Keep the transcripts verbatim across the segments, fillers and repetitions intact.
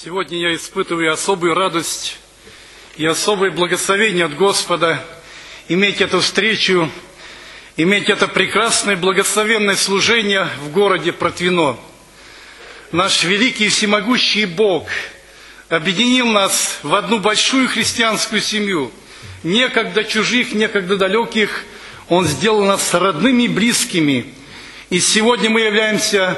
Сегодня я испытываю особую радость и особое благословение от Господа иметь эту встречу, иметь это прекрасное благословенное служение в городе Протвино. Наш великий и всемогущий Бог объединил нас в одну большую христианскую семью. Некогда чужих, некогда далеких, Он сделал нас родными и близкими. И сегодня мы являемся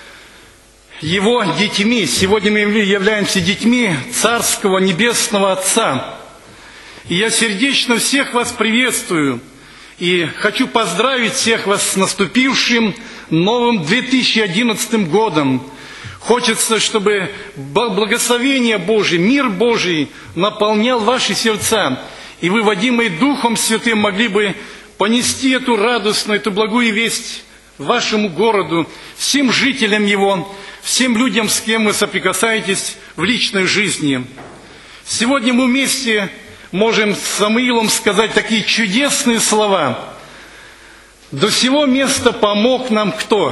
Его детьми. Сегодня мы являемся детьми Царского Небесного Отца. И я сердечно всех вас приветствую. И хочу поздравить всех вас с наступившим новым две тысячи одиннадцатым годом. Хочется, чтобы благословение Божие, мир Божий наполнял ваши сердца. И вы, водимые Духом Святым, могли бы понести эту радостную, эту благую весть вашему городу, всем жителям его, всем людям, с кем вы соприкасаетесь в личной жизни. Сегодня мы вместе можем с Самуилом сказать такие чудесные слова. «До сего места помог нам кто?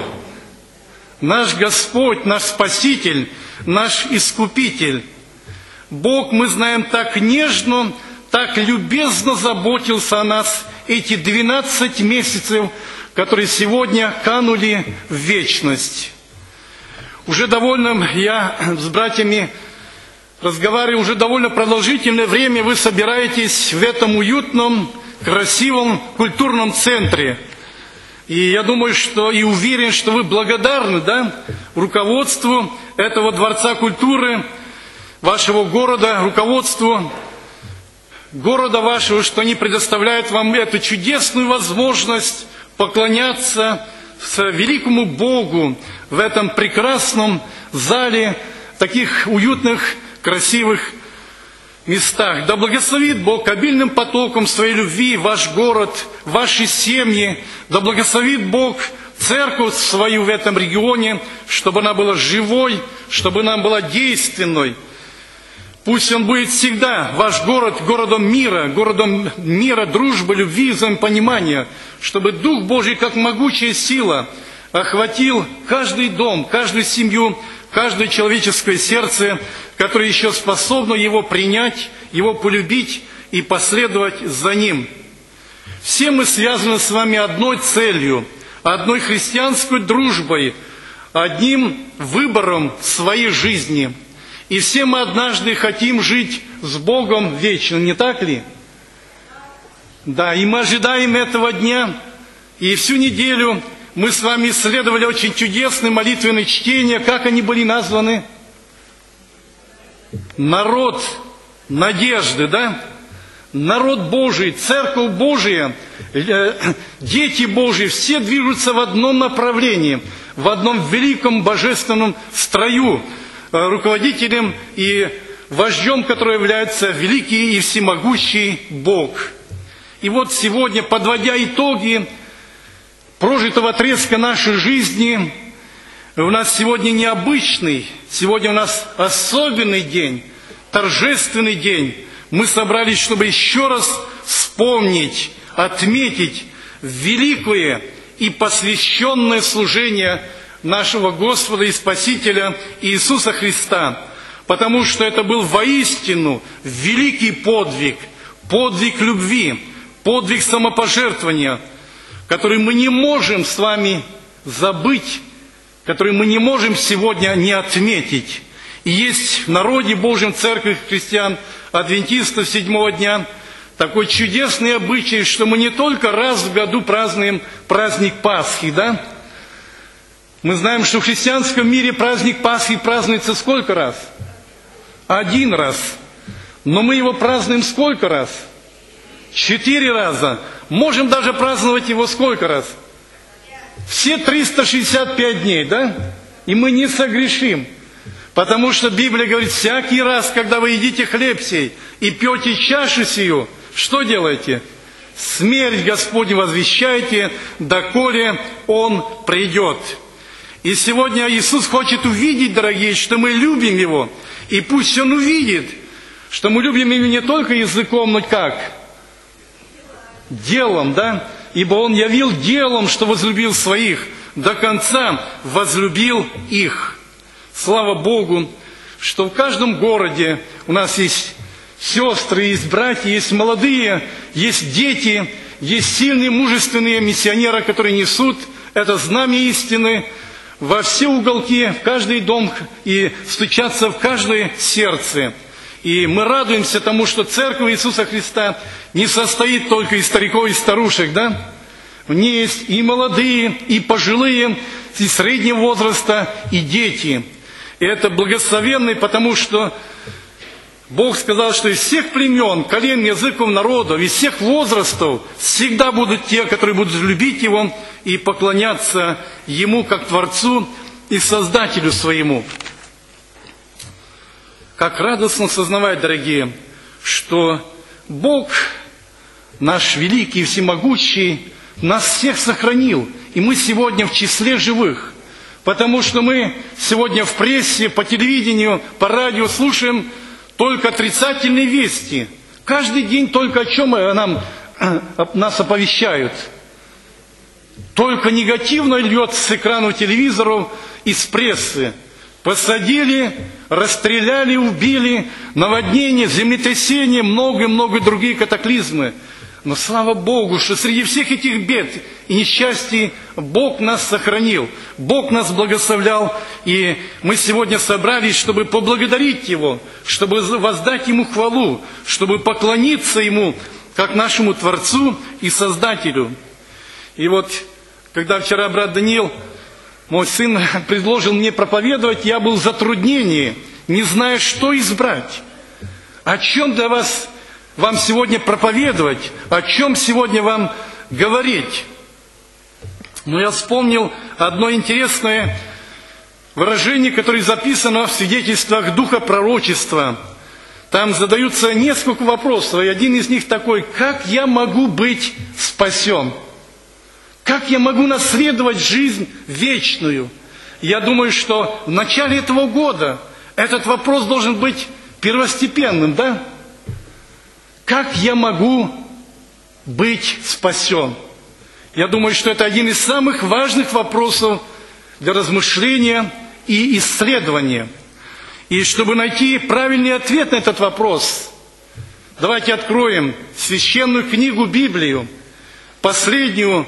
Наш Господь, наш Спаситель, наш Искупитель. Бог, мы знаем, так нежно, так любезно заботился о нас эти двенадцать месяцев, которые сегодня канули в вечность». Уже довольно, я с братьями разговариваю, уже довольно продолжительное время вы собираетесь в этом уютном, красивом культурном центре. И я думаю, что и уверен, что вы благодарны, да, руководству этого Дворца культуры, вашего города, руководству города вашего, что они предоставляют вам эту чудесную возможность поклоняться великому Богу в этом прекрасном зале, таких уютных, красивых местах. Да благословит Бог обильным потоком своей любви ваш город, ваши семьи. Да благословит Бог церковь свою в этом регионе, чтобы она была живой, чтобы она была действенной. Пусть он будет всегда, ваш город, городом мира, городом мира, дружбы, любви, взаимопонимания, чтобы Дух Божий, как могучая сила, охватил каждый дом, каждую семью, каждое человеческое сердце, которое еще способно его принять, его полюбить и последовать за ним. Все мы связаны с вами одной целью, одной христианской дружбой, одним выбором своей жизни. И все мы однажды хотим жить с Богом вечно, не так ли? Да, и мы ожидаем этого дня. И всю неделю мы с вами исследовали очень чудесные молитвенные чтения. Как они были названы? Народ надежды, да? Народ Божий, Церковь Божия, дети Божьи, все движутся в одном направлении, в одном великом божественном строю, руководителем и вождем, который является великий и всемогущий Бог. И вот сегодня, подводя итоги прожитого отрезка нашей жизни, у нас сегодня необычный, сегодня у нас особенный день, торжественный день. Мы собрались, чтобы еще раз вспомнить, отметить великое и посвященное служение нашего Господа и Спасителя Иисуса Христа, потому что это был воистину великий подвиг, подвиг любви, подвиг самопожертвования, который мы не можем с вами забыть, который мы не можем сегодня не отметить. И есть в народе Божьем, церкви христиан, адвентистов седьмого дня, такой чудесный обычай, что мы не только раз в году празднуем праздник Пасхи, да? Мы знаем, что в христианском мире праздник Пасхи празднуется сколько раз? Один раз. Но мы его празднуем сколько раз? Четыре раза. Можем даже праздновать его сколько раз? Все триста шестьдесят пять дней, да? И мы не согрешим. Потому что Библия говорит, всякий раз, когда вы едите хлеб сей и пьете чашу сию, что делаете? Смерть Господню возвещаете, доколе Он придет. И сегодня Иисус хочет увидеть, дорогие, что мы любим Его. И пусть Он увидит, что мы любим Его не только языком, но как? Делом, да? Ибо Он явил делом, что возлюбил своих, до конца возлюбил их. Слава Богу, что в каждом городе у нас есть сестры, есть братья, есть молодые, есть дети, есть сильные, мужественные миссионеры, которые несут это знамя истины во все уголки, в каждый дом и стучатся в каждое сердце. И мы радуемся тому, что Церковь Иисуса Христа не состоит только из стариков и старушек, да? В ней есть и молодые, и пожилые, и среднего возраста, и дети. И это благословенный, потому что Бог сказал, что из всех племен, колен, языков, народов, из всех возрастов всегда будут те, которые будут любить Его и поклоняться Ему как Творцу и Создателю своему. Как радостно сознавать, дорогие, что Бог, наш великий и всемогущий, нас всех сохранил, и мы сегодня в числе живых, потому что мы сегодня в прессе, по телевидению, по радио слушаем только отрицательные вести. Каждый день только о чем нам, нас оповещают. Только негативно льется с экранов телевизоров и с прессы. Посадили, расстреляли, убили, наводнение, землетрясение, много-много другие катаклизмы. Но слава Богу, что среди всех этих бед и несчастий Бог нас сохранил, Бог нас благословлял, и мы сегодня собрались, чтобы поблагодарить Его, чтобы воздать Ему хвалу, чтобы поклониться Ему, как нашему Творцу и Создателю. И вот, когда вчера брат Даниил, мой сын, предложил мне проповедовать, я был в затруднении, не зная, что избрать. О чем для вас, вам сегодня проповедовать, о чем сегодня вам говорить. Но я вспомнил одно интересное выражение, которое записано в свидетельствах Духа Пророчества. Там задаются несколько вопросов, и один из них такой: как я могу быть спасен? Как я могу наследовать жизнь вечную? Я думаю, что в начале этого года этот вопрос должен быть первостепенным, да? Как я могу быть спасен? Я думаю, что это один из самых важных вопросов для размышления и исследования. И чтобы найти правильный ответ на этот вопрос, давайте откроем священную книгу Библию, последнюю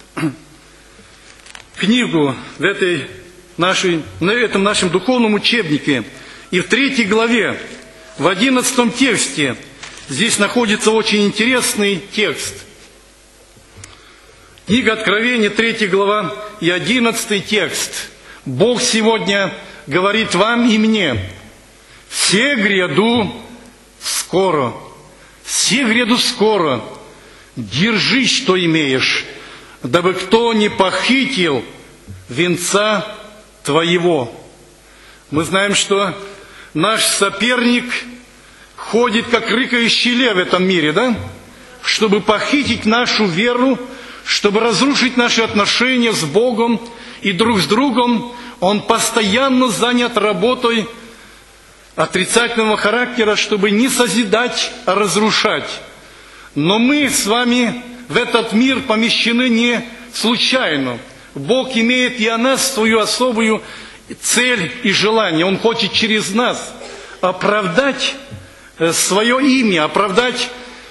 книгу в этой нашей, на этом нашем духовном учебнике. И в третьей главе, в одиннадцатом тексте, здесь находится очень интересный текст. Книга Откровения, третья глава и одиннадцатый текст. Бог сегодня говорит вам и мне: «Все гряду скоро, все гряду скоро, держи, что имеешь, дабы кто не похитил венца твоего». Мы знаем, что наш соперник ходит, как рыкающий лев в этом мире, да? Чтобы похитить нашу веру, чтобы разрушить наши отношения с Богом и друг с другом. Он постоянно занят работой отрицательного характера, чтобы не созидать, а разрушать. Но мы с вами в этот мир помещены не случайно. Бог имеет и о нас свою особую цель и желание. Он хочет через нас оправдать свое имя, оправдать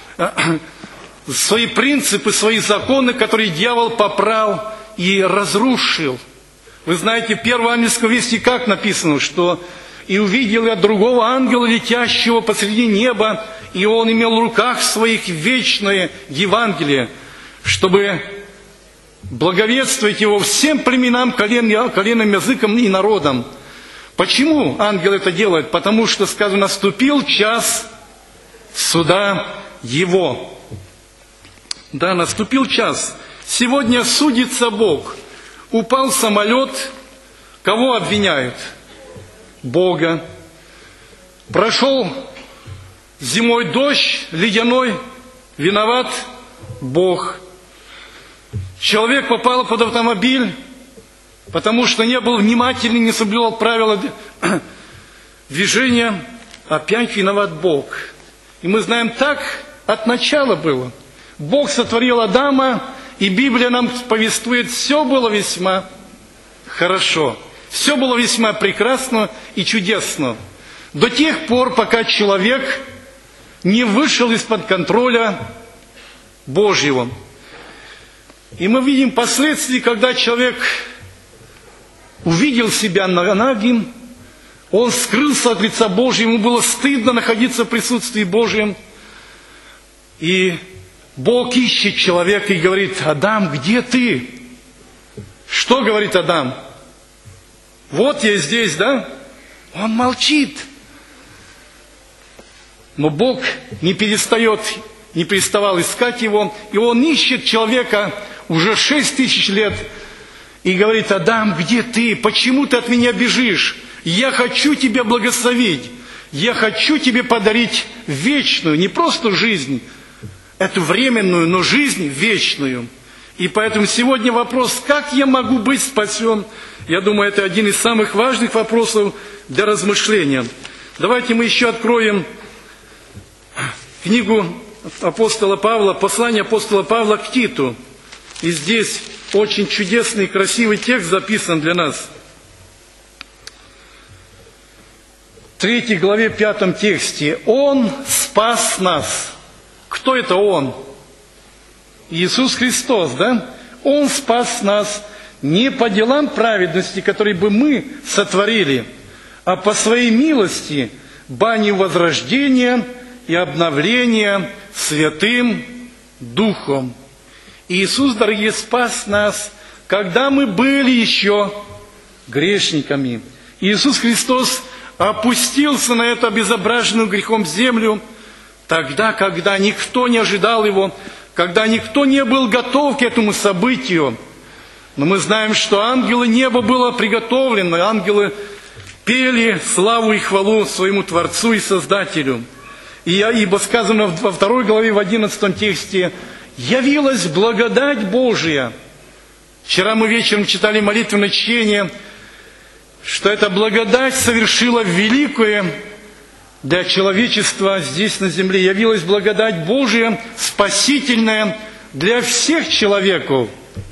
свои принципы, свои законы, которые дьявол попрал и разрушил. Вы знаете, в первом ангельском вести как написано, что «И увидел я другого ангела, летящего посреди неба, и он имел в руках своих вечное Евангелие, чтобы благовествовать его всем племенам, колен, коленам, языкам и народам». Почему ангел это делает? Потому что, сказано, наступил час суда его. Да, наступил час. Сегодня судится Бог. Упал самолет, кого обвиняют? Бога. Прошел зимой дождь ледяной, виноват Бог. Человек попал под автомобиль, потому что не был внимателен, не соблюдал правила движения, опять виноват Бог. И мы знаем, так от начала было. Бог сотворил Адама, и Библия нам повествует, все было весьма хорошо. Все было весьма прекрасно и чудесно. до тех пор, пока человек не вышел из-под контроля Божьего. И мы видим последствия, когда человек увидел себя нагим, он скрылся от лица Божьего, ему было стыдно находиться в присутствии Божьем. И Бог ищет человека и говорит: Адам, где ты? Что говорит Адам? Вот я здесь, да? Он молчит. Но Бог не перестает, не переставал искать его, и он ищет человека уже шесть тысяч лет и говорит: Адам, где ты? Почему ты от меня бежишь? Я хочу тебя благословить. Я хочу тебе подарить вечную, не просто жизнь, эту временную, но жизнь вечную. И поэтому сегодня вопрос: как я могу быть спасен? Я думаю, это один из самых важных вопросов для размышления. Давайте мы еще откроем книгу апостола Павла, послание апостола Павла к Титу. И здесь очень чудесный и красивый текст записан для нас. В третьей главе, пятом тексте. Он спас нас. Кто это Он? Иисус Христос, да? Он спас нас не по делам праведности, которые бы мы сотворили, а по своей милости, баню возрождения и обновления Святым Духом. Иисус, дорогие, спас нас, когда мы были еще грешниками. Иисус Христос опустился на эту обезображенную грехом землю тогда, когда никто не ожидал Его, когда никто не был готов к этому событию. Но мы знаем, что ангелы неба было приготовлено, ангелы пели славу и хвалу своему Творцу и Создателю. И, ибо сказано во второй главе, в одиннадцатом тексте: «Явилась благодать Божия». Вчера мы вечером читали молитвенное чтение, что эта благодать совершила великое для человечества здесь на земле. Явилась благодать Божия, спасительная для всех человеков,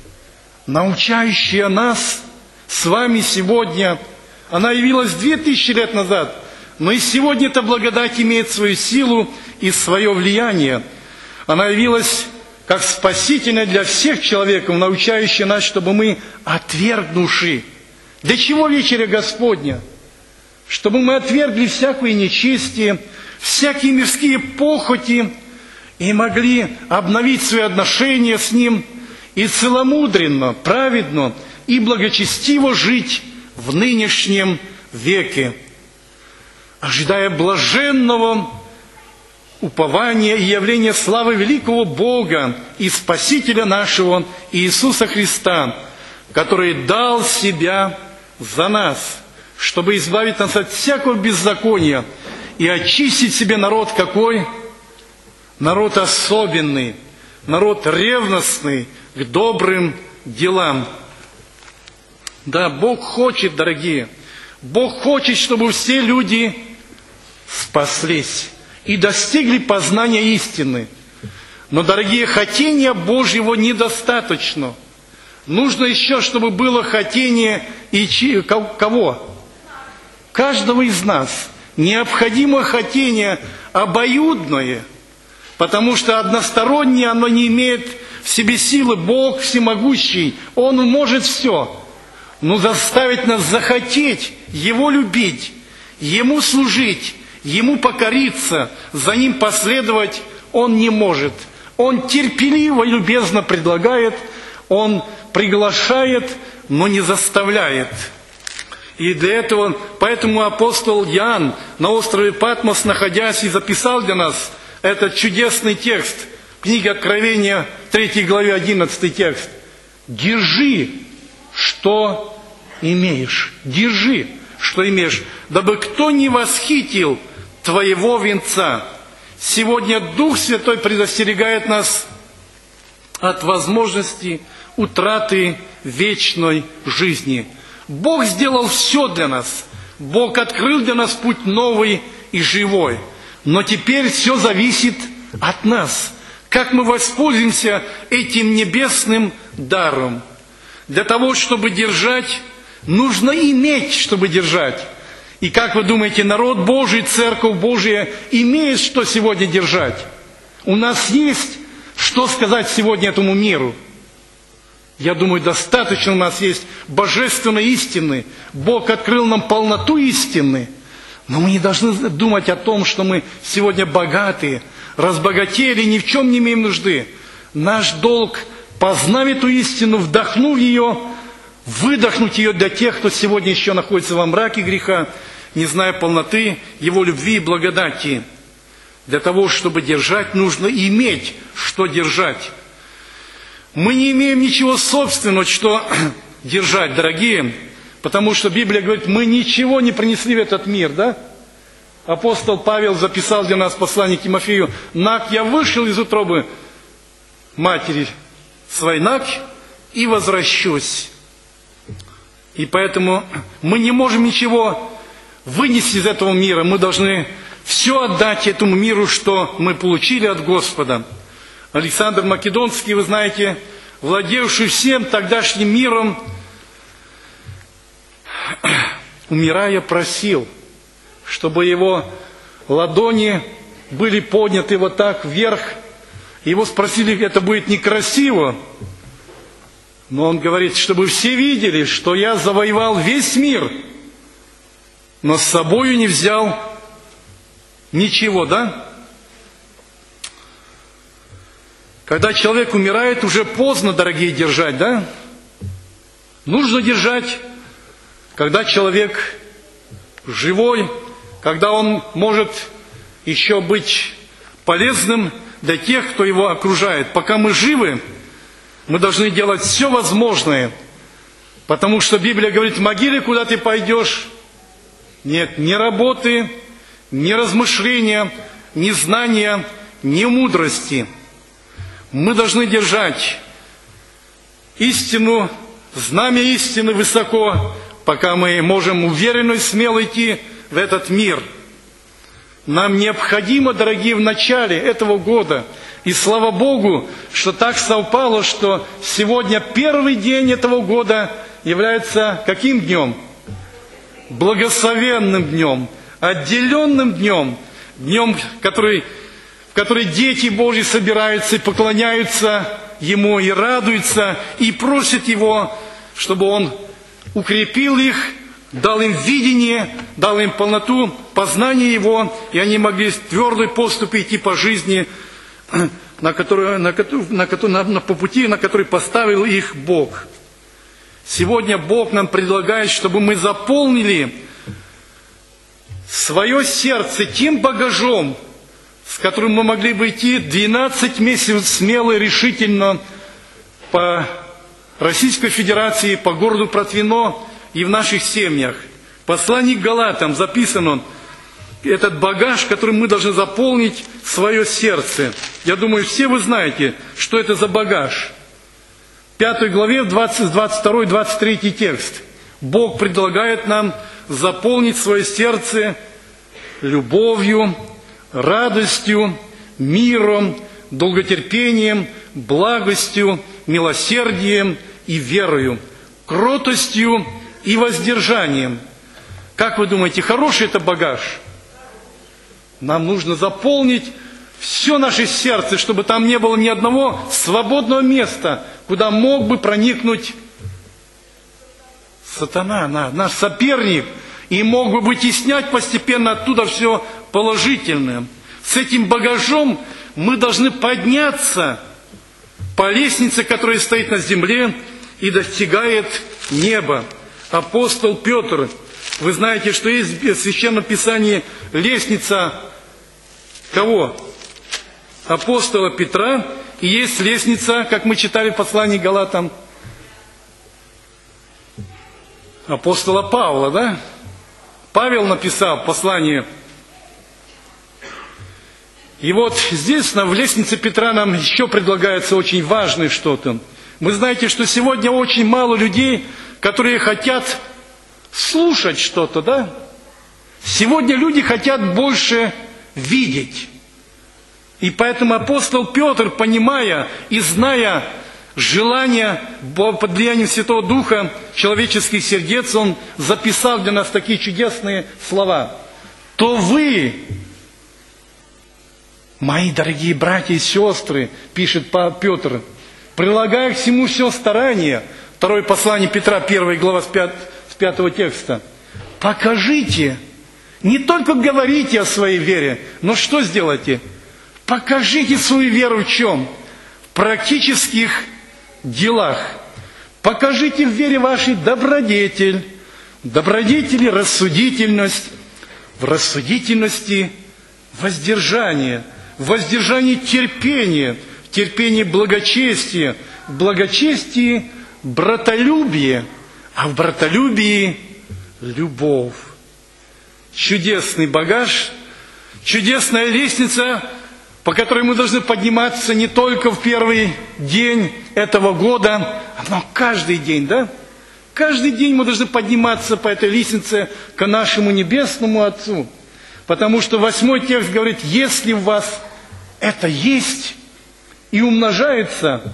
научающая нас с вами сегодня. Она явилась две тысячи лет назад, но и сегодня эта благодать имеет свою силу и свое влияние. Она явилась как спасительная для всех человеков, научающая нас, чтобы мы, отвергнувши. Для чего вечеря Господня? Чтобы мы отвергли всякое нечестие, всякие мирские похоти и могли обновить свои отношения с Ним и целомудренно, праведно и благочестиво жить в нынешнем веке, ожидая блаженного упования и явления славы великого Бога и Спасителя нашего Иисуса Христа, который дал Себя за нас, чтобы избавить нас от всякого беззакония и очистить себе народ какой? Народ особенный, народ ревностный к добрым делам. Да, Бог хочет, дорогие, Бог хочет, чтобы все люди спаслись и достигли познания истины. Но, дорогие, хотения Божьего недостаточно. Нужно еще, чтобы было хотение и чи... кого? Каждого из нас. Необходимо хотение обоюдное, потому что одностороннее оно не имеет в себе силы. Бог всемогущий, Он может все. Но заставить нас захотеть Его любить, Ему служить, Ему покориться, за Ним последовать Он не может. Он терпеливо и любезно предлагает, Он приглашает, но не заставляет. И для этого, поэтому апостол Иоанн на острове Патмос, находясь, и записал для нас этот чудесный текст, книга Откровения, третьей главе, одиннадцатый текст. «Держи, что имеешь, держи, что имеешь, дабы кто не восхитил твоего венца». Сегодня Дух Святой предостерегает нас от возможности утраты вечной жизни. Бог сделал все для нас. Бог открыл для нас путь новый и живой. Но теперь все зависит от нас. Как мы воспользуемся этим небесным даром. Для того, чтобы держать, нужно иметь, чтобы держать. И как вы думаете, народ Божий, Церковь Божия имеет что сегодня держать? У нас есть что сказать сегодня этому миру? Я думаю, достаточно у нас есть божественной истины. Бог открыл нам полноту истины. Но мы не должны думать о том, что мы сегодня богатые, разбогатели, ни в чем не имеем нужды. Наш долг – познав эту истину, вдохнув ее, выдохнуть ее для тех, кто сегодня еще находится во мраке греха, не зная полноты Его любви и благодати. Для того, чтобы держать, нужно иметь, что держать. Мы не имеем ничего собственного, что держать, дорогие, потому что Библия говорит, мы ничего не принесли в этот мир, да? Апостол Павел записал для нас послание к Тимофею: «Наг я вышел из утробы матери своей, наг, и возвращусь». И поэтому мы не можем ничего вынести из этого мира. Мы должны все отдать этому миру, что мы получили от Господа. Александр Македонский, вы знаете, владевший всем тогдашним миром, умирая, просил, чтобы его ладони были подняты вот так вверх. Его спросили, это будет некрасиво. Но он говорит, чтобы все видели, что я завоевал весь мир, но с собою не взял ничего, да? Когда человек умирает, уже поздно, дорогие, держать, да? Нужно держать, когда человек живой, когда он может еще быть полезным для тех, кто его окружает. Пока мы живы, мы должны делать все возможное, потому что Библия говорит, в могиле, куда ты пойдешь, нет ни работы, ни размышления, ни знания, ни мудрости. Мы должны держать истину, знамя истины высоко, пока мы можем уверенно и смело идти в этот мир. Нам необходимо, дорогие, в начале этого года, и слава Богу, что так совпало, что сегодня первый день этого года является каким днем? Благословенным днем, отделенным днем, днем, который, в который дети Божьи собираются и поклоняются Ему, и радуются, и просят Его, чтобы Он укрепил их, дал им видение, дал им полноту познания Его, и они могли твердой поступью идти по жизни, на, которую, на, на, на, на, по пути, на который поставил их Бог. Сегодня Бог нам предлагает, чтобы мы заполнили свое сердце тем багажом, с которым мы могли бы идти двенадцать месяцев смело и решительно по Российской Федерации, по городу Протвино и в наших семьях. В послании к Галатам записано этот багаж, которым мы должны заполнить свое сердце. Я думаю, все вы знаете, что это за багаж. В пятой главе, двадцать, двадцать второй, двадцать третий текст. Бог предлагает нам заполнить свое сердце любовью, радостью, миром, долготерпением, благостью, милосердием и верою, кротостью и воздержанием. Как вы думаете, хороший это багаж? Нам нужно заполнить все наше сердце, чтобы там не было ни одного свободного места, куда мог бы проникнуть сатана, наш соперник, и мог бы вытеснять постепенно оттуда все положительное. С этим багажом мы должны подняться по лестнице, которая стоит на земле и достигает неба. Апостол Петр, вы знаете, что есть в Священном Писании лестница кого? Апостола Петра, и есть лестница, как мы читали в послании к Галатам, апостола Павла, да? Павел написал послание. И вот здесь, в лестнице Петра, нам еще предлагается очень важное что-то. Вы знаете, что сегодня очень мало людей, которые хотят слушать что-то, да? Сегодня люди хотят больше видеть. И поэтому апостол Петр, понимая и зная желание, под влиянием Святого Духа человеческих сердец, Он записал для нас такие чудесные слова. То вы, мои дорогие братья и сестры, пишет Петр, прилагая к всему все старание, второе послание Петра, первая глава с пятого текста, покажите, не только говорите о своей вере, но что сделайте? Покажите свою веру в чем? В практических делах. Покажите в вере вашей добродетель, в добродетели рассудительность, в рассудительности воздержание, в воздержании терпение, в терпении благочестие, в благочестии братолюбие, а в братолюбии любовь. Чудесный багаж, чудесная лестница, по которой мы должны подниматься не только в первый день этого года, но каждый день, да? Каждый день мы должны подниматься по этой лестнице к нашему Небесному Отцу. Потому что восьмой текст говорит, если у вас это есть и умножается,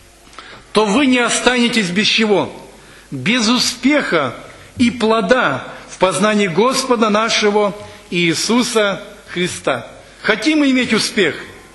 то вы не останетесь без чего? Без успеха и плода в познании Господа нашего Иисуса Христа. Хотим мы иметь успех?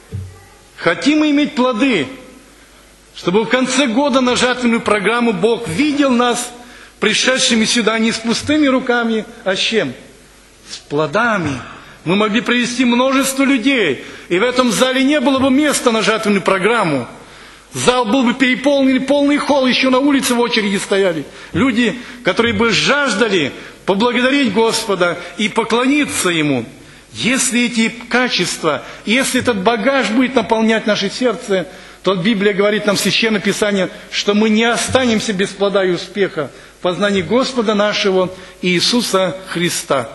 Хотим мы иметь плоды? Чтобы в конце года на жатвенную программу Бог видел нас, пришедшими сюда не с пустыми руками, а с чем? С плодами. Мы могли привести множество людей, и в этом зале не было бы места на жатвенную программу. Зал был бы переполнен, полный холл, еще на улице в очереди стояли. Люди, которые бы жаждали поблагодарить Господа и поклониться Ему. Если эти качества, если этот багаж будет наполнять наше сердце, то Библия говорит нам в Священном Писании, что мы не останемся без плода и успеха в познании Господа нашего Иисуса Христа.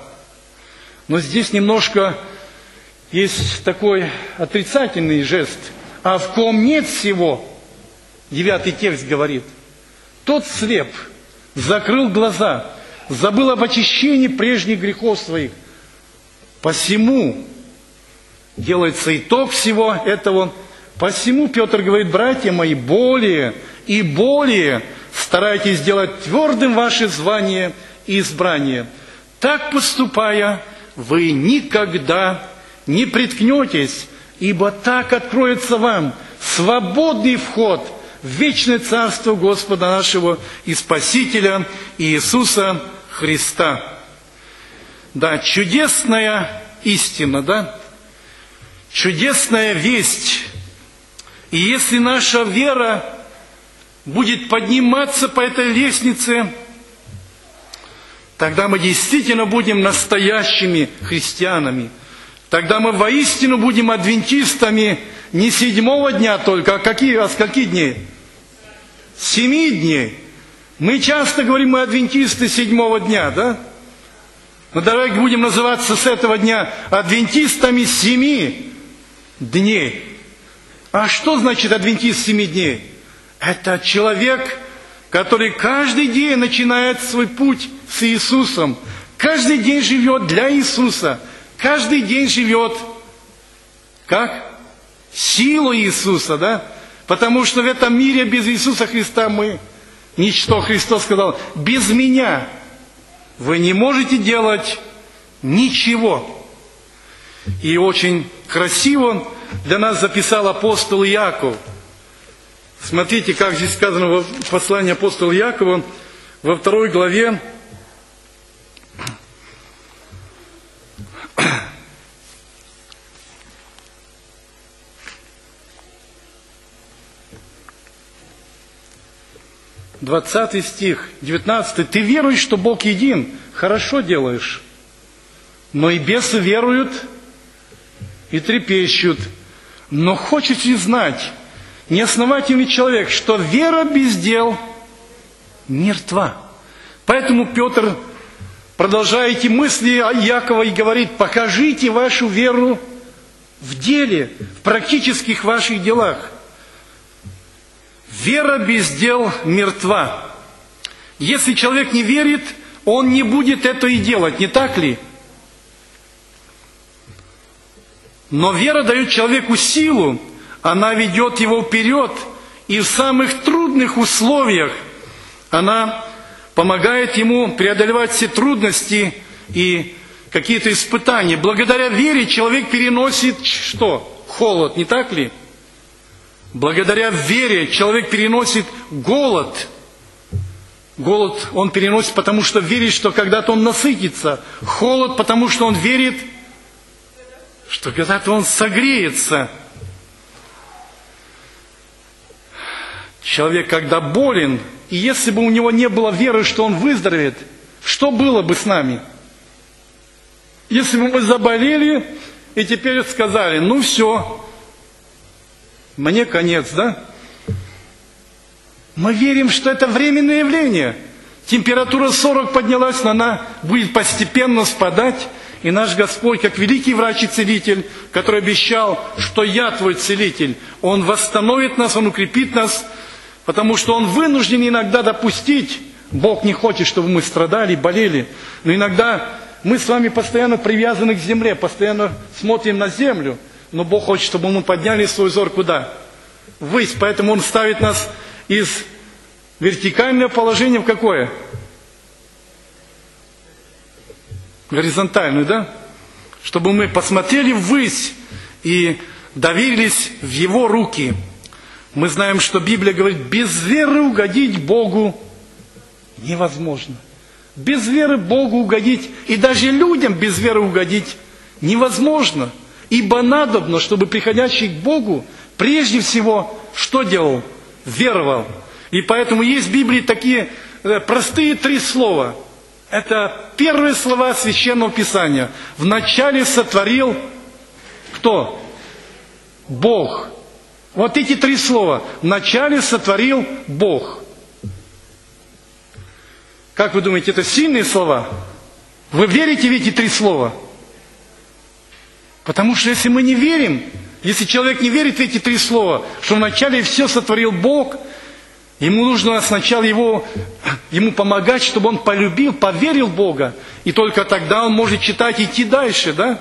Но здесь немножко есть такой отрицательный жест. А в ком нет всего, девятый текст говорит, тот слеп, закрыл глаза, забыл об очищении прежних грехов своих. Посему делается итог всего этого. Посему Петр говорит, братья мои, более и более старайтесь сделать твердым ваше звание и избрание. Так поступая, вы никогда не приткнетесь, ибо так откроется вам свободный вход в вечное царство Господа нашего и Спасителя Иисуса Христа. Да, чудесная истина, да? Чудесная весть. И если наша вера будет подниматься по этой лестнице, тогда мы действительно будем настоящими христианами. Тогда мы воистину будем адвентистами не седьмого дня только, а какие, а с каких дней? Семи дней. Мы часто говорим, мы адвентисты седьмого дня, да? Но давайте будем называться с этого дня адвентистами семи дней. А что значит адвентист семи дней? Это человек, который каждый день начинает свой путь с Иисусом. Каждый день живет для Иисуса. Каждый день живет как? Силу Иисуса, да? Потому что в этом мире без Иисуса Христа мы ничто. Христос сказал, без меня вы не можете делать ничего. И очень красиво для нас записал апостол Иаков. Смотрите, как здесь сказано в послании апостола Иакова во второй главе. двадцатый стих, девятнадцатый. Ты веруешь, что Бог един, хорошо делаешь. Но и бесы веруют и трепещут. Но хочешь ли знать, неосновательный человек, что вера без дел мертва. Поэтому Петр, продолжая эти мысли Иакова, и говорит, покажите вашу веру в деле, в практических ваших делах. Вера без дел мертва. Если человек не верит, он не будет это и делать, не так ли? Но вера дает человеку силу, она ведет его вперед и в самых трудных условиях она помогает ему преодолевать все трудности и какие-то испытания. Благодаря вере человек переносит что? Холод, не так ли? Благодаря вере человек переносит голод. Голод он переносит, потому что верит, что когда-то он насытится. Холод, потому что он верит, что когда-то он согреется. Человек, когда болен, и если бы у него не было веры, что он выздоровеет, что было бы с нами? Если бы мы заболели и теперь сказали, ну все, мне конец, да? Мы верим, что это временное явление. Температура сорок поднялась, но она будет постепенно спадать. И наш Господь, как великий врач и целитель, который обещал, что я твой целитель, Он восстановит нас, Он укрепит нас, потому что Он вынужден иногда допустить. Бог не хочет, чтобы мы страдали, болели. Но иногда мы с вами постоянно привязаны к земле, постоянно смотрим на землю. Но Бог хочет, чтобы мы подняли свой взор куда? Ввысь. Поэтому Он ставит нас из вертикального положения в какое? Горизонтальную, да? Чтобы мы посмотрели ввысь и доверились в Его руки. Мы знаем, что Библия говорит, без веры угодить Богу невозможно. Без веры Богу угодить, и даже людям без веры угодить невозможно. Ибо надобно, чтобы приходящий к Богу прежде всего что делал? Веровал. И поэтому есть в Библии такие простые три слова. Это первые слова Священного Писания. Вначале сотворил кто? Бог. Вот эти три слова. Вначале сотворил Бог. Как вы думаете, это сильные слова? Вы верите в эти три слова? Потому что если мы не верим, если человек не верит в эти три слова, что вначале все сотворил Бог, ему нужно сначала его, ему помогать, чтобы он полюбил, поверил в Бога, и только тогда он может читать и идти дальше, да?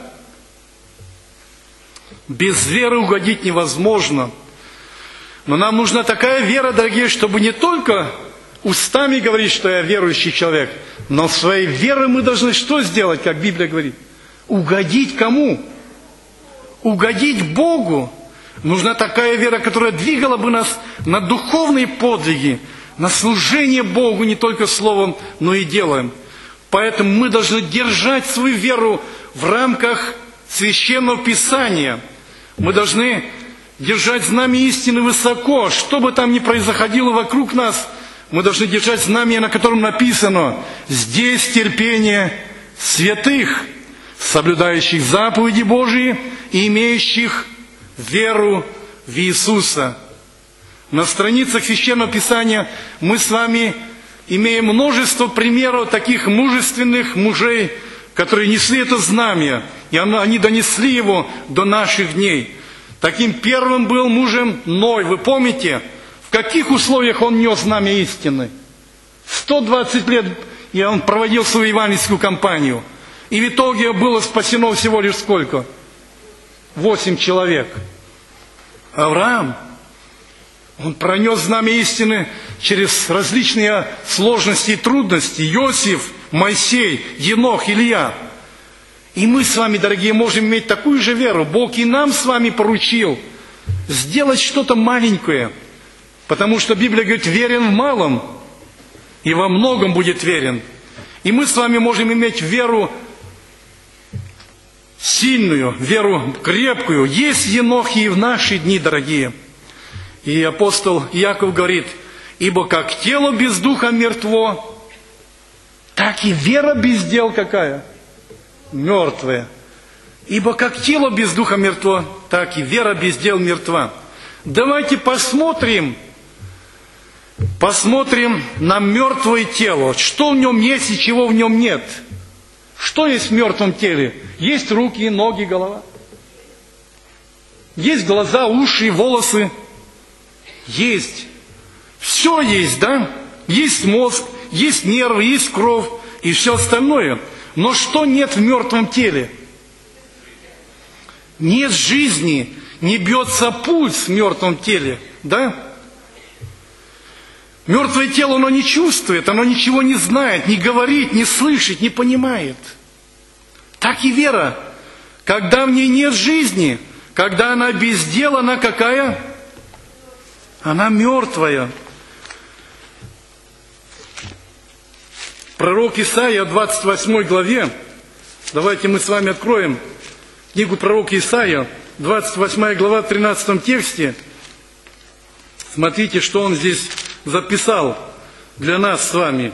Без веры угодить невозможно. Но нам нужна такая вера, дорогие, чтобы не только устами говорить, что я верующий человек, но своей верой мы должны что сделать, как Библия говорит? Угодить кому? Угодить Богу. Нужна такая вера, которая двигала бы нас на духовные подвиги, на служение Богу не только словом, но и делом. Поэтому мы должны держать свою веру в рамках Священного Писания. Мы должны держать знамя истины высоко. Что бы там ни происходило вокруг нас, мы должны держать знамя, на котором написано: «Здесь терпение святых, соблюдающих заповеди Божии и имеющих веру в Иисуса». На страницах Священного Писания мы с вами имеем множество примеров таких мужественных мужей, которые несли это знамя, и они донесли его до наших дней. Таким первым был мужем Ной. Вы помните, в каких условиях он нес знамя истины? сто двадцать лет и он проводил свою евангельскую кампанию. И в итоге было спасено всего лишь сколько? Восемь человек. Авраам, он пронес знамя истины через различные сложности и трудности. Иосиф, Моисей, Енох, Илья. И мы с вами, дорогие, можем иметь такую же веру. Бог и нам с вами поручил сделать что-то маленькое. Потому что Библия говорит, верен в малом, и во многом будет верен. И мы с вами можем иметь веру сильную, веру крепкую. Есть енохи и в наши дни, дорогие. И апостол Иаков говорит, ибо как тело без духа мертво, так и вера без дел какая? Мертвая. Ибо как тело без духа мертво, так и вера без дел мертва. Давайте посмотрим, посмотрим на мертвое тело. Что в нем есть и чего в нем нет. Что есть в мертвом теле? Есть руки, ноги, голова. Есть глаза, уши, волосы. Есть. Все есть, да? Есть мозг, есть нервы, есть кровь и все остальное. Но что нет в мертвом теле? Нет жизни, не бьется пульс в мертвом теле, да? Мертвое тело, оно не чувствует, оно ничего не знает, не говорит, не слышит, не понимает. Так и вера. Когда в ней нет жизни, когда она без дела, она какая? Она мертвая. Пророк Исаия в двадцать восьмой главе, давайте мы с вами откроем книгу пророка Исаия, двадцать восьмая глава, в тринадцатом тексте. Смотрите, что он здесь записал для нас с вами.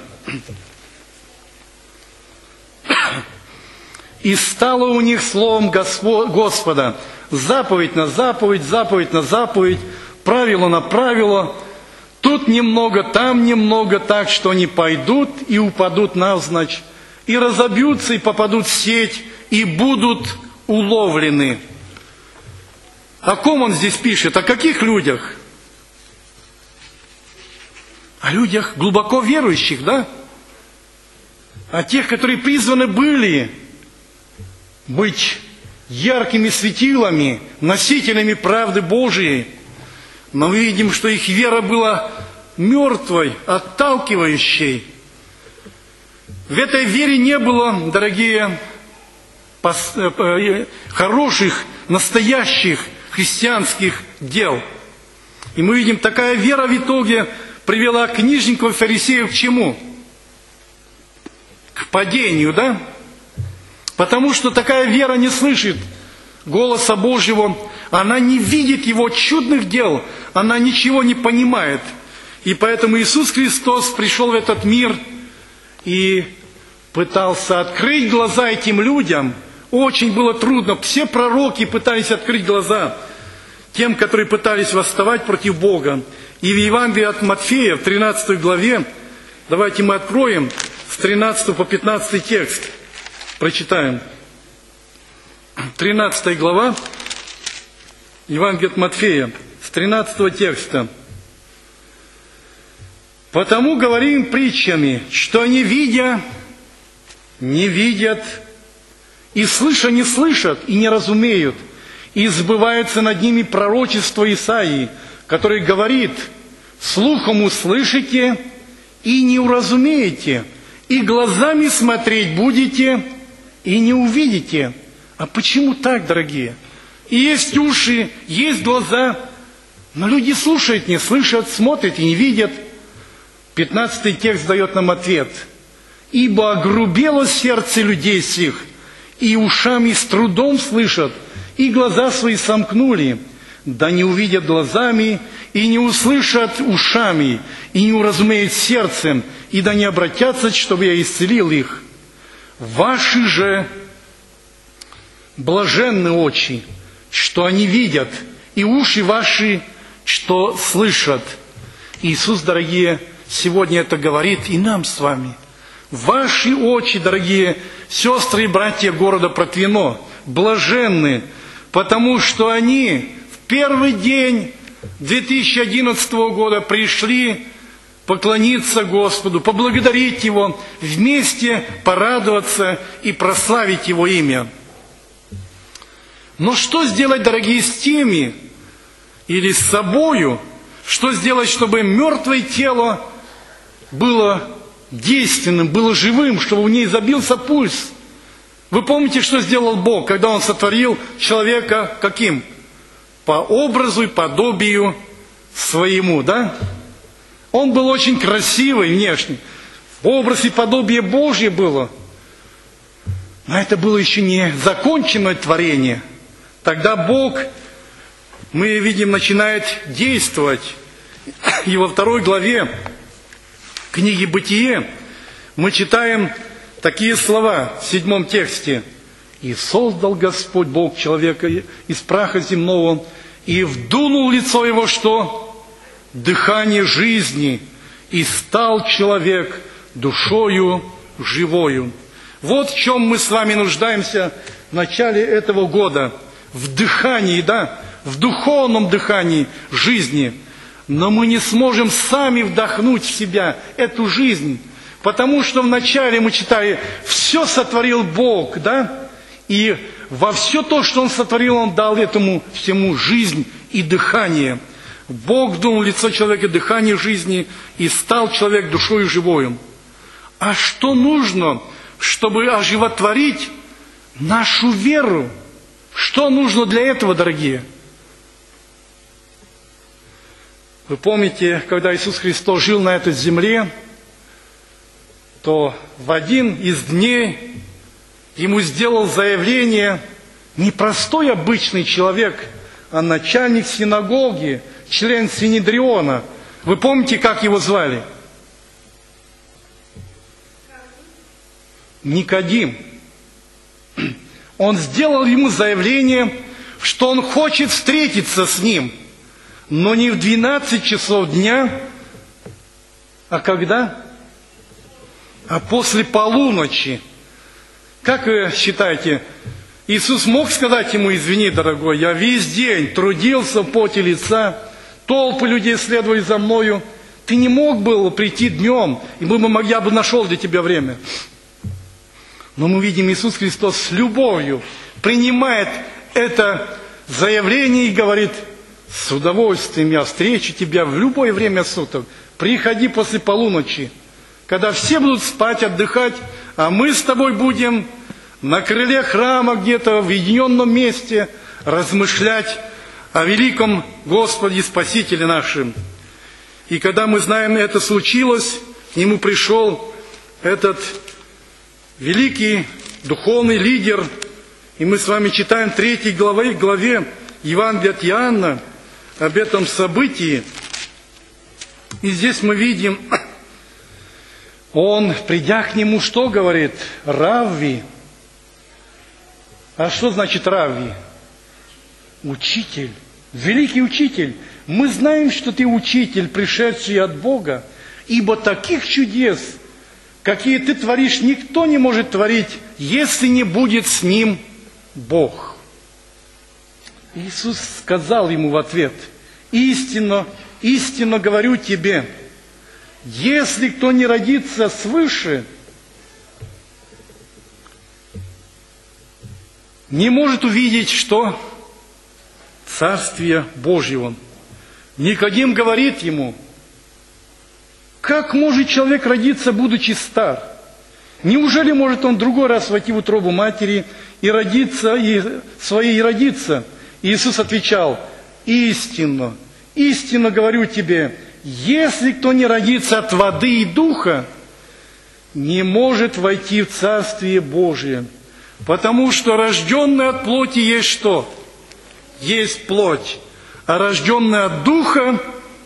«И стало у них словом Господа, заповедь на заповедь, заповедь на заповедь, правило на правило, тут немного, там немного, так что они пойдут и упадут навзничь, и разобьются, и попадут в сеть, и будут уловлены». О ком он здесь пишет? О каких людях? О людях глубоко верующих, да? О тех, которые призваны были быть яркими светилами, носителями правды Божией. Но мы видим, что их вера была мертвой, отталкивающей. В этой вере не было, дорогие, хороших, настоящих христианских дел. И мы видим, такая вера в итоге привела книжников и фарисеев к чему? К падению, да? Потому что такая вера не слышит голоса Божьего, она не видит Его чудных дел, она ничего не понимает. И поэтому Иисус Христос пришел в этот мир и пытался открыть глаза этим людям. Очень было трудно. Все пророки пытались открыть глаза тем, которые пытались восставать против Бога. И в Евангелии от Матфея, в тринадцатой главе, давайте мы откроем с тринадцатого по пятнадцатый текст. Прочитаем. тринадцатая глава, Евангелие от Матфея, с тринадцатого текста. «Потому говорим притчами, что они, видя, не видят, и слыша, не слышат, и не разумеют, и сбывается над ними пророчество Исаии, который говорит: слухом услышите, и не уразумеете, и глазами смотреть будете, и не увидите». А почему так, дорогие? И есть уши, есть глаза, но люди слушают, не слышат, смотрят и не видят. Пятнадцатый текст дает нам ответ. «Ибо огрубело сердце людей сих, и ушами с трудом слышат, и глаза свои сомкнули, да не увидят глазами, и не услышат ушами, и не уразумеют сердцем, и да не обратятся, чтобы я исцелил их. Ваши же блаженны очи, что они видят, и уши ваши, что слышат». Иисус, дорогие, сегодня это говорит и нам с вами. Ваши очи, дорогие сестры и братья города Протвино, блаженны, потому что они в первый день две тысячи одиннадцатого года пришли поклониться Господу, поблагодарить Его, вместе порадоваться и прославить Его имя. Но что сделать, дорогие, с теми или с собою? Что сделать, чтобы мертвое тело было действенным, было живым, чтобы в ней забился пульс? Вы помните, что сделал Бог, когда Он сотворил человека каким? По образу и подобию своему, да? Он был очень красивый внешне. Образ и подобие Божье было. Но это было еще не законченное творение. Тогда Бог, мы видим, начинает действовать. И во второй главе книги «Бытие» мы читаем такие слова в седьмом тексте. «И создал Господь Бог человека из праха земного, и вдунул в лицо его что? Дыхание жизни, и стал человек душою живою». Вот в чем мы с вами нуждаемся в начале этого года. В дыхании, да, в духовном дыхании жизни. Но мы не сможем сами вдохнуть в себя эту жизнь. Потому что вначале мы читаем, все сотворил Бог, да, и во все то, что Он сотворил, Он дал этому всему жизнь и дыхание. Бог вдунул в лицо человека дыхание жизни, и стал человек душою живою. А что нужно, чтобы оживотворить нашу веру? Что нужно для этого, дорогие? Вы помните, когда Иисус Христос жил на этой земле, то в один из дней Ему сделал заявление не простой обычный человек, а начальник синагоги, член Синедриона. Вы помните, как его звали? Никодим. Он сделал ему заявление, что он хочет встретиться с ним, но не в двенадцать часов дня, а когда? А после полуночи. Как вы считаете, Иисус мог сказать ему: извини, дорогой, я весь день трудился в поте лица, толпы людей следовали за мною, ты не мог был прийти днем, и я бы нашел для тебя время. Но мы видим, Иисус Христос с любовью принимает это заявление и говорит: с удовольствием я встречу тебя в любое время суток. Приходи после полуночи, когда все будут спать, отдыхать, а мы с тобой будем на крыле храма где-то в уединенном месте размышлять о великом Господе и Спасителе нашем. И когда мы знаем, это случилось, к нему пришел этот великий духовный лидер, и мы с вами читаем в третьей главе, главе Евангелия от Иоанна об этом событии. И здесь мы видим, он, придя к нему, что говорит? Равви. А что значит Равви? Учитель. Великий учитель. Мы знаем, что ты учитель, пришедший от Бога, ибо таких чудес, какие ты творишь, никто не может творить, если не будет с ним Бог. Иисус сказал ему в ответ: истинно, истинно говорю тебе, если кто не родится свыше, не может увидеть, что Царствие Божьего. Никодим говорит ему: как может человек родиться, будучи стар? Неужели может он другой раз войти в утробу матери и родиться, и своей родиться? Иисус отвечал: истинно, истинно говорю тебе, если кто не родится от воды и духа, не может войти в Царствие Божие. Потому что рожденный от плоти есть что? Есть плоть. А рожденный от духа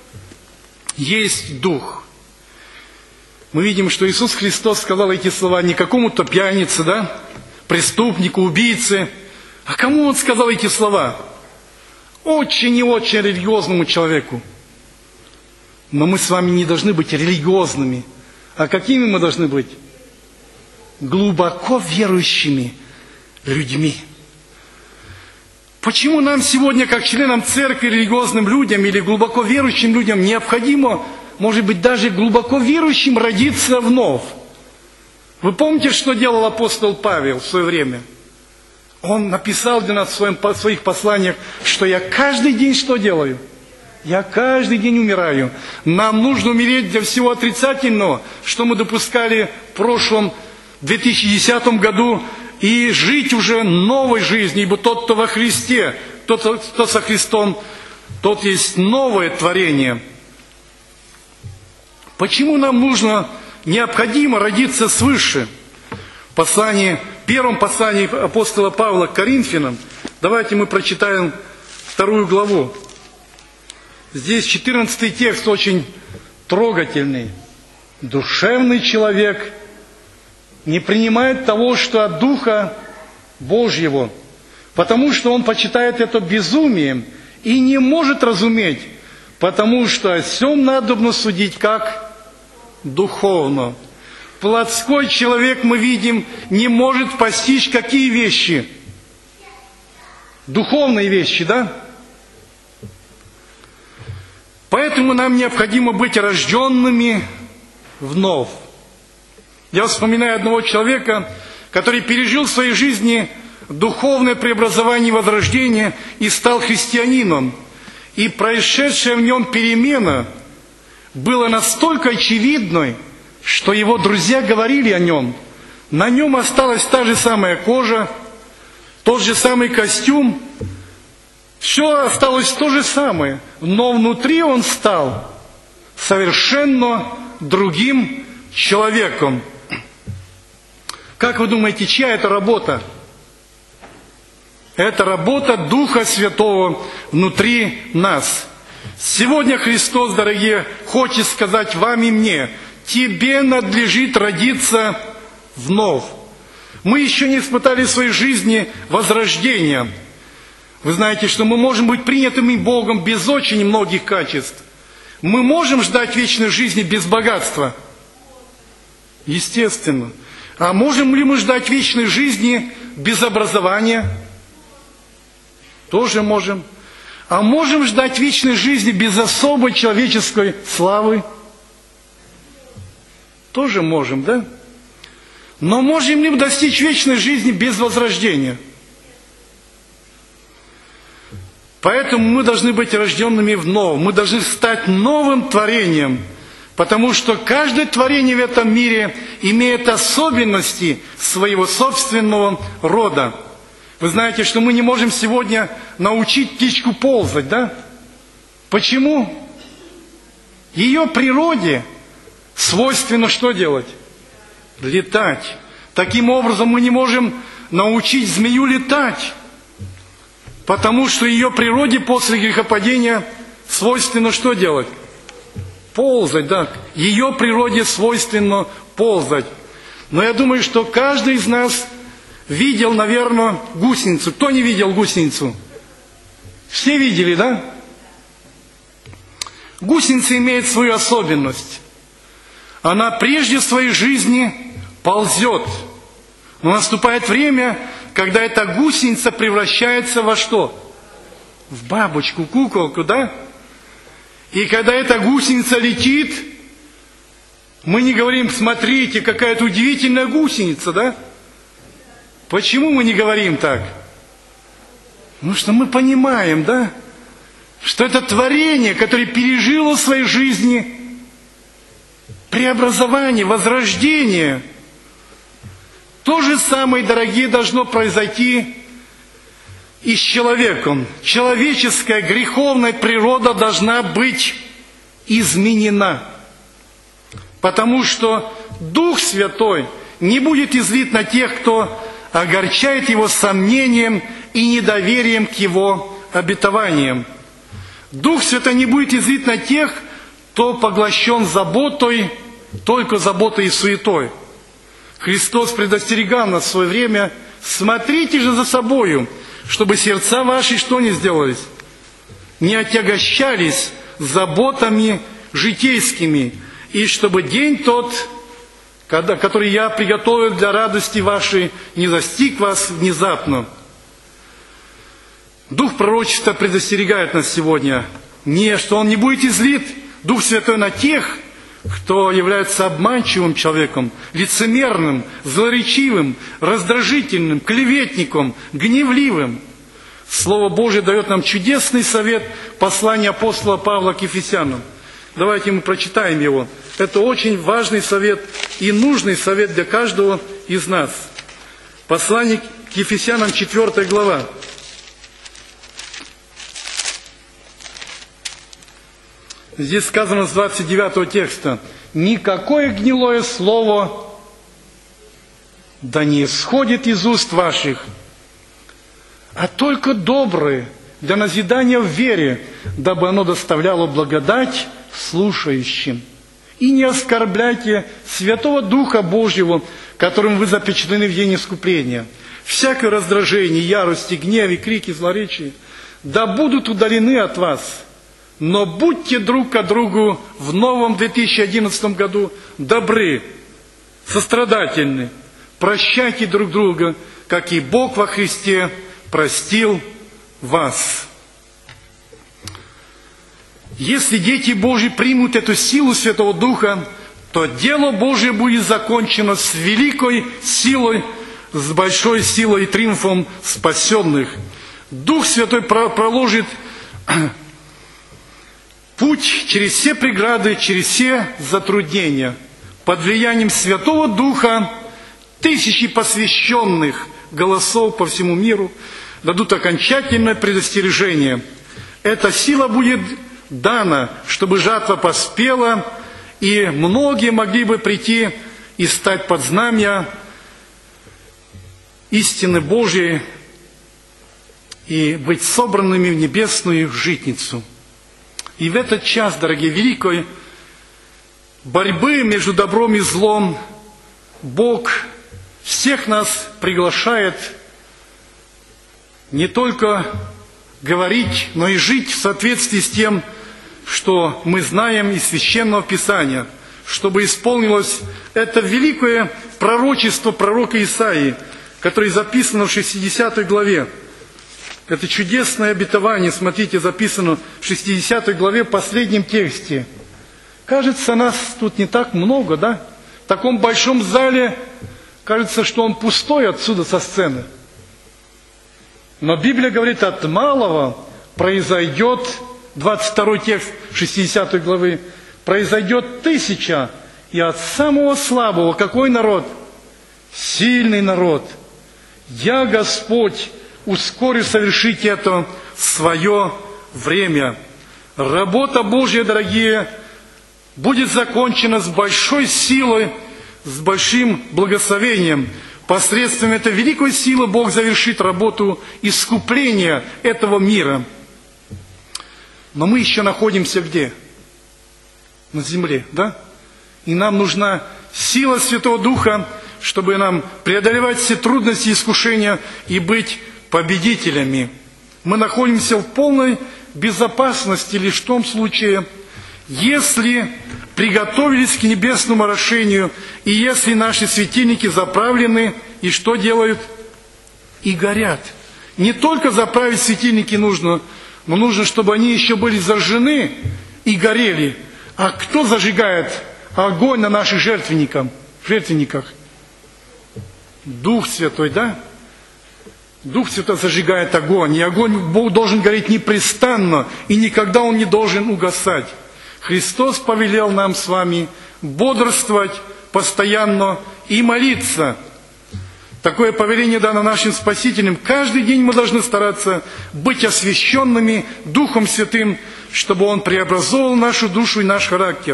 есть дух. Мы видим, что Иисус Христос сказал эти слова не какому-то пьянице, да, преступнику, убийце. А кому Он сказал эти слова? Очень и очень религиозному человеку. Но мы с вами не должны быть религиозными. А какими мы должны быть? Глубоко верующими людьми. Почему нам сегодня, как членам церкви, религиозным людям или глубоко верующим людям, необходимо, может быть, даже глубоко верующим родиться вновь? Вы помните, что делал апостол Павел в свое время? Он написал для нас в, своем, в своих посланиях, что я каждый день что делаю? Я каждый день умираю. Нам нужно умереть для всего отрицательного, что мы допускали в прошлом две тысячи десятом году, и жить уже новой жизнью, ибо тот, кто во Христе, тот, кто со Христом, тот есть новое творение. Почему нам нужно, необходимо родиться свыше? В послании, в первом послании апостола Павла к Коринфянам, давайте мы прочитаем вторую главу. Здесь четырнадцатый текст очень трогательный. Душевный человек не принимает того, что от Духа Божьего, потому что он почитает это безумием и не может разуметь, потому что о сем надобно судить как духовно. Плотской человек, мы видим, не может постичь какие вещи? Духовные вещи, да? Поэтому нам необходимо быть рожденными вновь. Я вспоминаю одного человека, который пережил в своей жизни духовное преобразование и возрождение и стал христианином. И происшедшая в нем перемена была настолько очевидной, что его друзья говорили о нем. На нем осталась та же самая кожа, тот же самый костюм. Все осталось то же самое, но внутри он стал совершенно другим человеком. Как вы думаете, чья это работа? Это работа Духа Святого внутри нас. Сегодня Христос, дорогие, хочет сказать вам и мне: тебе надлежит родиться вновь. Мы еще не испытали в своей жизни возрождения. Вы знаете, что мы можем быть принятыми Богом без очень многих качеств. Мы можем ждать вечной жизни без богатства? Естественно. А можем ли мы ждать вечной жизни без образования? Тоже можем. А можем ждать вечной жизни без особой человеческой славы? Тоже можем, да? Но можем ли мы достичь вечной жизни без возрождения? Поэтому мы должны быть рожденными вновь. Мы должны стать новым творением. Потому что каждое творение в этом мире имеет особенности своего собственного рода. Вы знаете, что мы не можем сегодня научить птичку ползать, да? Почему? Ее природе свойственно что делать? Летать. Таким образом мы не можем научить змею летать. Потому что ее природе после грехопадения свойственно что делать? Ползать, да. Ее природе свойственно ползать. Но я думаю, что каждый из нас видел, наверное, гусеницу. Кто не видел гусеницу? Все видели, да? Гусеница имеет свою особенность. Она прежде в своей жизни ползет. Но наступает время, когда эта гусеница превращается во что? В бабочку, куколку, да? И когда эта гусеница летит, мы не говорим: смотрите, какая-то удивительная гусеница, да? Почему мы не говорим так? Потому что мы понимаем, да, что это творение, которое пережило в своей жизни преобразование, возрождение. То же самое, дорогие, должно произойти и с человеком. Человеческая греховная природа должна быть изменена. Потому что Дух Святой не будет излит на тех, кто огорчает его сомнением и недоверием к его обетованиям. Дух Святой не будет излит на тех, кто поглощен заботой, только заботой и суетой. Христос предостерегал нас в свое время: смотрите же за собою, чтобы сердца ваши что не сделались? Не отягощались заботами житейскими, и чтобы день тот, когда, который я приготовил для радости вашей, не застиг вас внезапно. Дух пророчества предостерегает нас сегодня, не, что он не будет излит, Дух Святой, на тех, кто является обманчивым человеком, лицемерным, злоречивым, раздражительным, клеветником, гневливым. Слово Божие дает нам чудесный совет, послание апостола Павла к Ефесянам. Давайте мы прочитаем его. Это очень важный совет и нужный совет для каждого из нас. Послание к Ефесянам, четвёртая глава. Здесь сказано с двадцать девятого текста: «Никакое гнилое слово да не исходит из уст ваших, а только доброе для назидания в вере, дабы оно доставляло благодать слушающим. И не оскорбляйте Святого Духа Божьего, которым вы запечатлены в день искупления. Всякое раздражение, ярость, гнев и крики, злоречия да будут удалены от вас. Но будьте друг к другу в новом две тысячи одиннадцатом году добры, сострадательны, прощайте друг друга, как и Бог во Христе простил вас». Если дети Божьи примут эту силу Святого Духа, то дело Божие будет закончено с великой силой, с большой силой и триумфом спасенных. Дух Святой проложит путь через все преграды, через все затруднения. Под влиянием Святого Духа тысячи посвященных голосов по всему миру дадут окончательное предостережение. Эта сила будет дана, чтобы жатва поспела, и многие могли бы прийти и стать под знамя истины Божией и быть собранными в небесную житницу. И в этот час, дорогие, великой борьбы между добром и злом Бог всех нас приглашает не только говорить, но и жить в соответствии с тем, что мы знаем из Священного Писания, чтобы исполнилось это великое пророчество пророка Исаии, которое записано в шестидесятой главе. Это чудесное обетование, смотрите, записано в шестидесятой главе, в последнем тексте. Кажется, нас тут не так много, да? В таком большом зале, кажется, что он пустой отсюда со сцены. Но Библия говорит, от малого произойдет, двадцать второй текст шестидесятой главы, произойдет тысяча, и от самого слабого, какой народ? Сильный народ. Я, Господь, ускорю совершить это в свое время. Работа Божья, дорогие, будет закончена с большой силой, с большим благословением. Посредством этой великой силы Бог завершит работу искупления этого мира. Но мы еще находимся где? На земле, да? И нам нужна сила Святого Духа, чтобы нам преодолевать все трудности и искушения и быть победителями. Мы находимся в полной безопасности лишь в том случае, если приготовились к небесному орошению, и если наши светильники заправлены, и что делают? И горят. Не только заправить светильники нужно, но нужно, чтобы они еще были зажжены и горели. А кто зажигает огонь на наших жертвенниках? жертвенниках? Дух Святой, да? Дух Святой зажигает огонь, и огонь Бог должен гореть непрестанно, и никогда он не должен угасать. Христос повелел нам с вами бодрствовать постоянно и молиться. Такое повеление дано нашим Спасителям. Каждый день мы должны стараться быть освященными Духом Святым, чтобы Он преобразовал нашу душу и наш характер.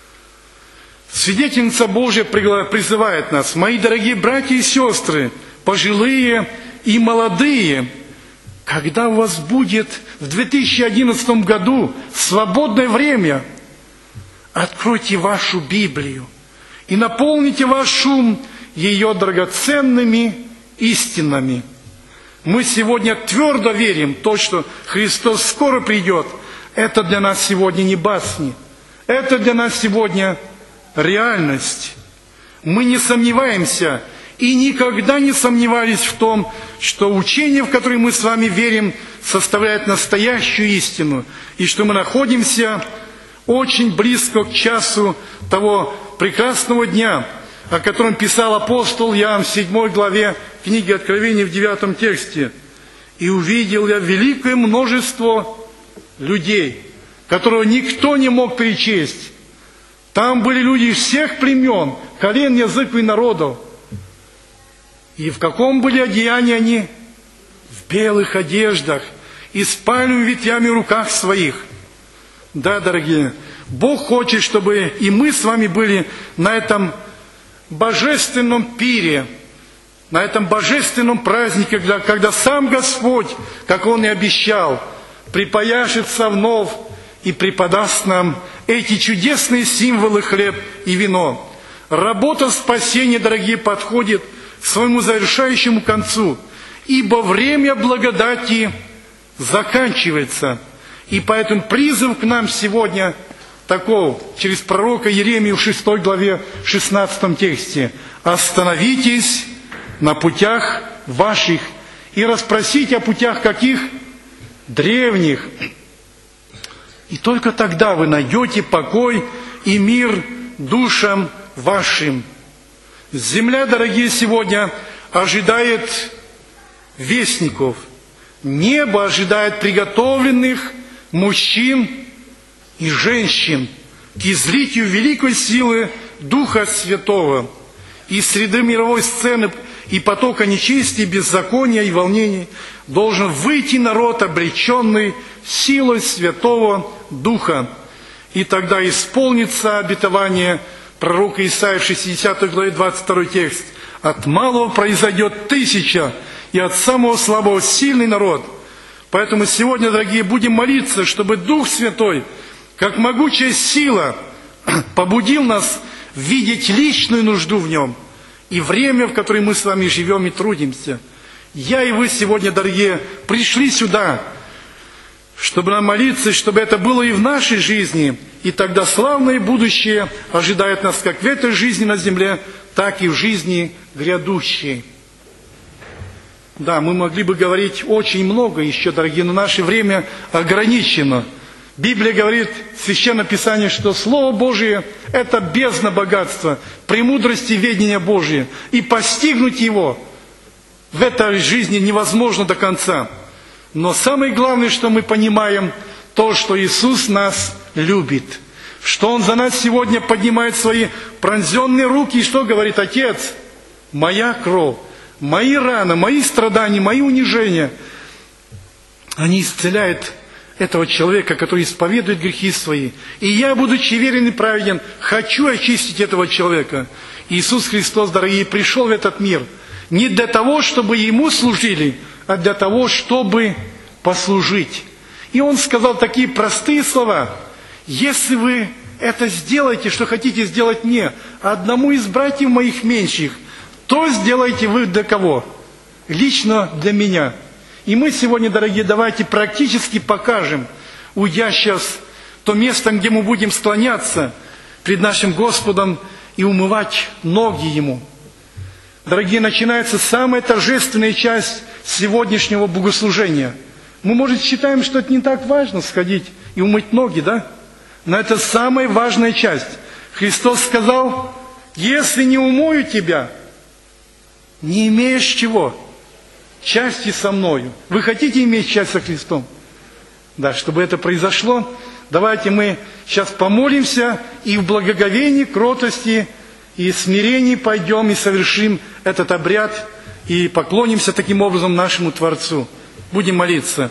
Свидетельница Божья призывает нас: мои дорогие братья и сестры, пожилые и молодые, когда у вас будет в две тысячи одиннадцатом году свободное время, откройте вашу Библию и наполните ваш ум ее драгоценными истинами. Мы сегодня твердо верим в то, что Христос скоро придет. Это для нас сегодня не басни. Это для нас сегодня реальность. Мы не сомневаемся и никогда не сомневались в том, что учение, в которое мы с вами верим, составляет настоящую истину, и что мы находимся очень близко к часу того прекрасного дня, о котором писал апостол Иоанн в седьмой главе книги Откровения в девятом тексте. «И увидел я великое множество людей, которого никто не мог перечесть. Там были люди из всех племен, колен, языков и народов. И в каком были одеянии они? В белых одеждах и с пальмовыми ветвями в руках своих». Да, дорогие, Бог хочет, чтобы и мы с вами были на этом божественном пире, на этом божественном празднике, когда, когда сам Господь, как Он и обещал, припояшется вновь и преподаст нам эти чудесные символы хлеб и вино. Работа спасения, дорогие, подходит к своему завершающему концу, ибо время благодати заканчивается. И поэтому призыв к нам сегодня таков, через пророка Иеремию в шестой главе, шестнадцатом тексте: «Остановитесь на путях ваших и расспросите о путях каких? Древних. И только тогда вы найдете покой и мир душам вашим». Земля, дорогие, сегодня ожидает вестников. Небо ожидает приготовленных мужчин и женщин к излитию великой силы Духа Святого. Из среды мировой сцены и потока нечестия, беззакония и волнений должен выйти народ, обреченный силой Святого Духа. И тогда исполнится обетование пророка Исаии в шестидесятой главе двадцать второй текст. От малого произойдет тысяча, и от самого слабого сильный народ. Поэтому сегодня, дорогие, будем молиться, чтобы Дух Святой, как могучая сила, побудил нас видеть личную нужду в Нем и время, в которое мы с вами живем и трудимся. Я и вы сегодня, дорогие, пришли сюда, чтобы нам молиться, чтобы это было и в нашей жизни, и тогда славное будущее ожидает нас как в этой жизни на земле, так и в жизни грядущей. Да, мы могли бы говорить очень много еще, дорогие, но наше время ограничено. Библия говорит, Священное Писание, что Слово Божие – это бездна богатства, премудрости ведения Божия. И постигнуть его в этой жизни невозможно до конца. Но самое главное, что мы понимаем, то, что Иисус нас любит. Что Он за нас сегодня поднимает свои пронзенные руки и что говорит: Отец, моя кровь, мои раны, мои страдания, мои унижения, они исцеляют этого человека, который исповедует грехи свои. И я, будучи верен и праведен, хочу очистить этого человека. Иисус Христос, дорогие, пришел в этот мир не для того, чтобы Ему служили, а для того, чтобы послужить. И Он сказал такие простые слова: если вы это сделаете, что хотите сделать мне, одному из братьев моих меньших, то сделаете вы для кого? Лично для меня. И мы сегодня, дорогие, давайте практически покажем, уйдя сейчас, то место, где мы будем склоняться пред нашим Господом и умывать ноги Ему. Дорогие, начинается самая торжественная часть сегодняшнего богослужения. Мы, может, считаем, что это не так важно сходить и умыть ноги, да? Но это самая важная часть. Христос сказал: если не умою тебя, не имеешь чего? Части со мною. Вы хотите иметь часть со Христом? Да, чтобы это произошло, давайте мы сейчас помолимся и в благоговении, кротости и смирении пойдем и совершим этот обряд и поклонимся таким образом нашему Творцу. Будем молиться.